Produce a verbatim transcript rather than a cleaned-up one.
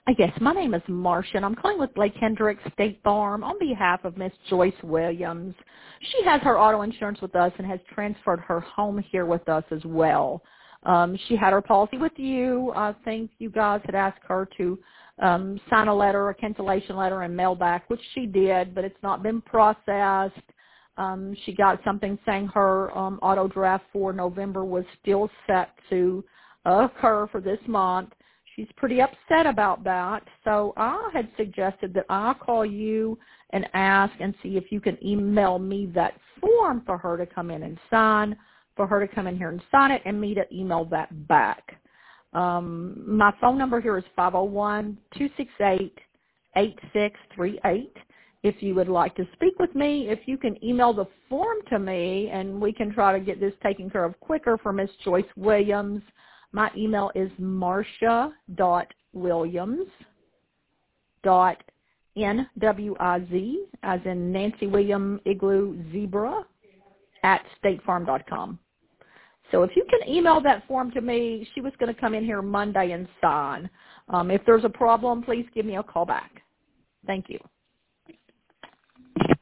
Uh, Yes, my name is Marcia, and I'm calling with Blake Hendricks State Farm on behalf of Miss Joyce Williams. She has her auto insurance with us and has transferred her home here with us as well. Um, she had her policy with you. I think you guys had asked her to um, sign a letter, a cancellation letter, and mail back, which she did, but it's not been processed. Um, she got something saying her um, auto draft for November was still set to uh, occur for this month. She's pretty upset about that, so I had suggested that I call you and ask and see if you can email me that form for her to come in and sign, for her to come in here and sign it, and me to email that back. Um, my phone number here is five oh one, two six eight, eight six three eight. If you would like to speak with me, if you can email the form to me, and we can try to get this taken care of quicker for Miss Joyce Williams. My email is marcia dot williams dot n w i z, as in Nancy William Igloo Zebra, at state farm dot com. So if you can email that form to me, she was going to come in here Monday and sign. Um, if there's a problem, please give me a call back. Thank you.